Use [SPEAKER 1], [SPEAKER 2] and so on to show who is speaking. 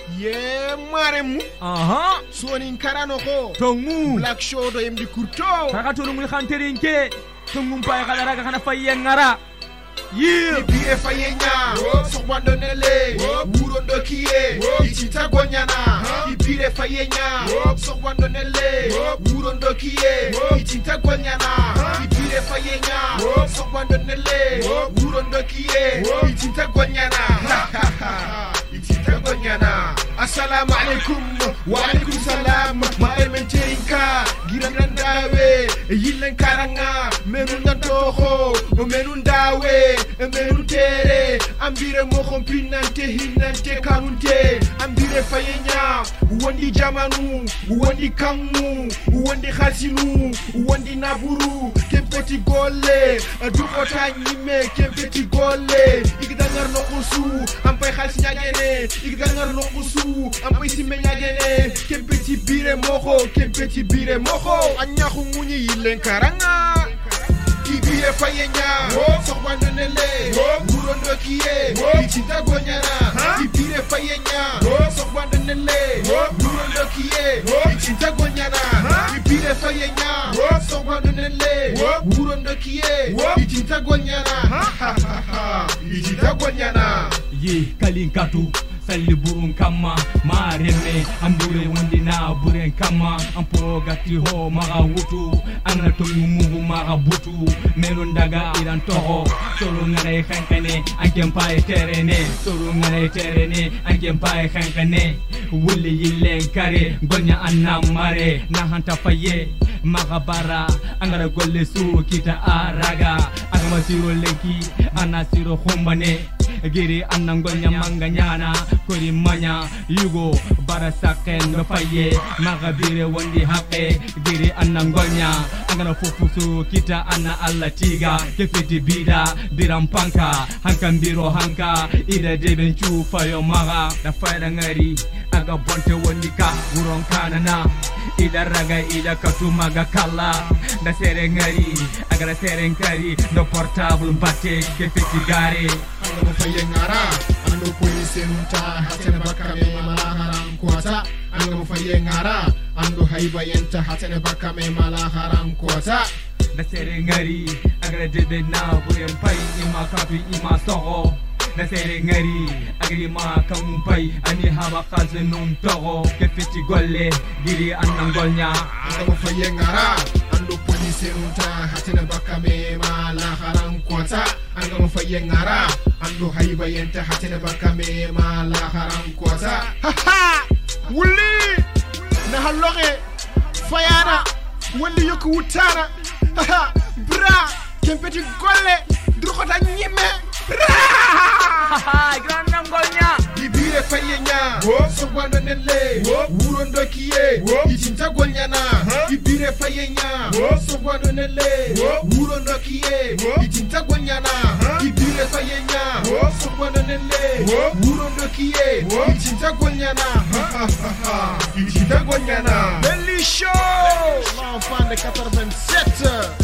[SPEAKER 1] ye maremu
[SPEAKER 2] aha
[SPEAKER 1] sonin karano ko
[SPEAKER 2] tongu
[SPEAKER 1] black show do yemdi kurto
[SPEAKER 2] kaka tonu mun khanterinke tongu pai kala raga kana fayengara yeah
[SPEAKER 1] bire fayenya so wando nele wuro ndokiye ichita gonyana bire fayenya so wando nele wuro ndokiye ichita gonyana bire fayenya so wando nele wuro ndokiye ichita gonyana ichita gonyana assalamu alaikum wa alaikum salam ma ementerinka giran dawe yilen karanga menun dantoho menun dawe menun tere ambire mo kompinante hinante kanunte ambire fayenya wondi jamanu wondi kangu wondi khasinu wondi naburu kempeti golle dukota nyime kempeti golle igdangar no kusu ampay khalsi nyagene igdangar no kusu ampay simme nyagene kempeti bire moko anyahu munyi yilen karanga Ibire fayenya sokwando nele burondo kiye ichita gonyana ibire fayenya sokwando nele burondo kiye ichita gonyana ibire fayenya sokwando nele burondo kiye ichita gonyana
[SPEAKER 2] ye kalinkatu salli burun kama mareme ambure wondina buren kama ampogati ho maga wutu anato mumu maga butu melon daga iran toho solo ngare khankane ankem pay terene solo ngare terene ankem pay khankane wuli yilen kare gonya anna mare na hanta faye maga bara angara golle su kita araga agama siro lenki anasiro khombane giri anangonya manganyana kuri manya yugo barasaken no faye magabire wandi hape giri anangonya angana fufusu kita ana allatiga kefiti bida birampanka hankambiro hanka ida debenchu fayo maga da fayda ngari aga bonte wondika buron kanana ida raga ida katumaga kala da sere ngari aga sere ngari no portable mbate kefiti gare
[SPEAKER 1] ando fayengara ando police nunta hatene bakame malaharam kwata ando fayengara ando haiba yenta hatene bakame malaharam kwata
[SPEAKER 2] da sere ngari aga debe na buyen pai ima kapi ima soho da sere ngari agri ma kampai ani haba khazenum togo kefiti golle giri anangolnya
[SPEAKER 1] ando fayengara ando police nunta hatene bakame malaharam kwata ando fayengara ando haiba yenta hatene bakame malaharam kwata wuli na haloge fayana wali yoku wutana bra kempeti golle drukota nyime
[SPEAKER 2] grand nangonya
[SPEAKER 1] ibire fayenya sokwando nele wuro ndokiye ichinta gonyana ibire fayenya sokwando nele wuro ndokiye ichinta gonyana ibire fayenya sokwando nele wuro ndokiye ichinta gonyana ichinta gonyana Belly Show l'enfant de 87